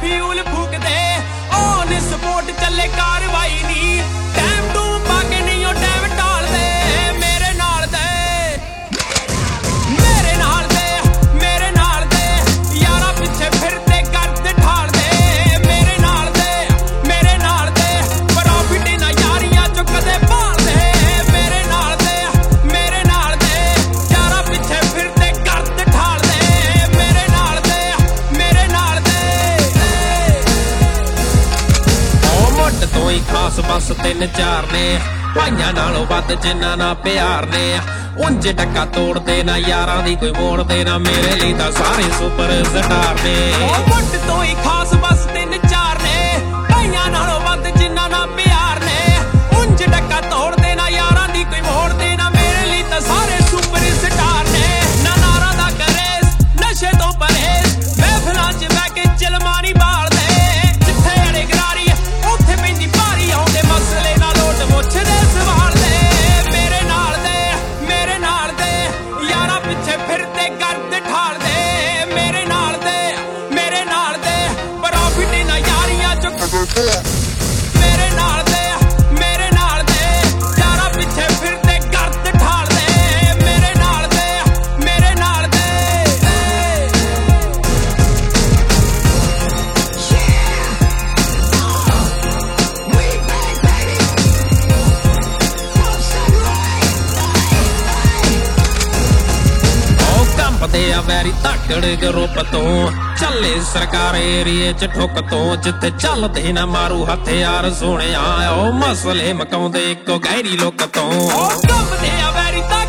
fuel ਫੂਕਦੇ on support ਚੱਲੇ ਕਾਰਵਾਈ ਨੀ ਟਾਈਮ ਟੂ ਪਾ ਕੇ ਨਹੀਂ ਉਹ ਟਾਈਮ ਟਾਲਦੇ ਮੇਰੇ ਨਾਲ ਦੇ ਯਾਰਾ ਪਿੱਛੇ ਫਿਰਦੇ ਕਰਦੇ ਠਾਲਦੇ ਮੇਰੇ ਨਾਲ ਦੇ ਪ੍ਰੋਫਿਟ ਨਾ ਯਾਰੀਆਂ ਚੋਂ ਕਦੇ ਭਾਲਦੇ ਮੇਰੇ ਨਾਲ ਦੇ ਯਾਰਾ ਪਿੱਛੇ ਫਿਰਦੇ ਕਰਦੇ ਠਾਲਦੇ ਮੇਰੇ ਨਾਲ ਦੇ ਉਹ ਮੁੱਢ ਤੋਂ ਹੀ ਖਾਸ ਬਸ 3-4 ਨੇ ਭਾਈਆਂ ਨਾਲੋਂ ਵੱਧ ਜਿੰਨਾ ਨਾ ਪਿਆਰ ਨੇ ਉਂਝ ਟੱਕਾ ਤੋੜਦੇ ਨਾ ਯਾਰਾਂ ਦੀ ਕੋਈ ਮੋੜਦੇ ਨਾ ਮੇਰੇ ਲਈ ਤਾਂ ਸਾਰੇ ਸੁਪਰ ਸਟਾਰ ਨੇ ਉਹ ਮੁੱਢ ਤੋਂ ਹੀ ਖਾਸ ਬਸ 3-4 ਨੇ ਭਾਈਆਂ ਨਾਲੋਂ ਵੱਧ ਜਿੰਨਾ ਨਾ ਪਿਆਰ ਨੇ ਉਂਝ ਟੱਕਾ ਤੋੜਦੇ ਨਾ ਯਾਰਾਂ ਦੀ ਕੋਈ ਮੋੜਦੇ ਨਾ ਮੇਰੇ ਲਈ ਤਾਂ ਸਾਰੇ ਸੁਪਰ ਸਟਾਰ ਨੇ ਨਾ ਨਾਰਾ ਦਾ ਕਰੇਸ ਨਸ਼ੇ ਤੋਂ ਪਰਹੇਜ਼ ਮਹਿਫਲਾਂ 'ਚ ਬਹਿ ਕੇ ਚਲਮਾਨੀ ਬਾਲਦੇ ਜਿੱਥੇ ਅੜੇ ਗਰਾਰੀ ਉੱਥੇ ਪੈਂਦੀ ਭਾਰੀ ਆਉਂਦੇ ਮਸਲੇ ਨਾਲ ਲੋਟ ਮੁੱਛਦੇ ਸਵਾਲ ਦੇ ਮੇਰੇ ਨਾਲ ਦੇ ਯਾਰਾ ਪਿੱਛੇ ਫਿਰਦੇ ਕਰਦੇ ਠਾਲਦੇ ਮੇਰੇ ਨਾਲ ਦੇ ਪ੍ਰੋਫਿਟ ਨਾ ਯਾਰੀਆਂ ਚੋਂ ਮੇਰੇ ਨਾਲ ਦੇ ਯਾਰਾ ਪਿੱਛੇ ਫਿਰਦੇ ਕਰਦੇ ਠਾਲਦੇ ਮੇਰੇ ਨਾਲ ਦੇ ਕੰਪਦੇ ਆ ਵੈਰੀ ਧਾਕੜ ਗਰੁੱਪ ਤੋਂ ਚੱਲੇ ਸਰਕਾਰ ਏਰੀਏ 'ਚ ਠੁੱਕ ਤੋਂ ਜਿੱਥੇ ਚੱਲਦੇ ਨਾ ਮਾਰੂ ਹਥਿਆਰ ਸੋਹਣਿਆ ਉਹ ਮਸਲੇ ਮਕਾਉਂਦੇ ਇੱਕੋ ਗਹਿਰੀ ਲੁੱਕ ਤੋਂ ਕੰਪਦੇ ਆ ਵੈਰੀ